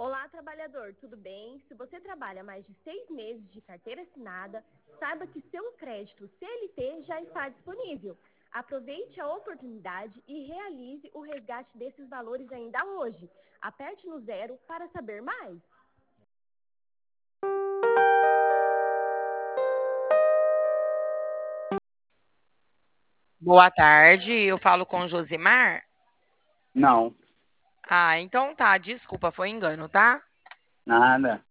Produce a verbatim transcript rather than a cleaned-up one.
Olá, trabalhador, tudo bem? Se você trabalha mais de seis meses de carteira assinada, saiba que seu crédito C L T já está disponível. Aproveite a oportunidade e realize o resgate desses valores ainda hoje. Aperte no zero para saber mais. Boa tarde, eu falo com Josimar. Não, Ah, então tá, desculpa, foi engano, tá? nada.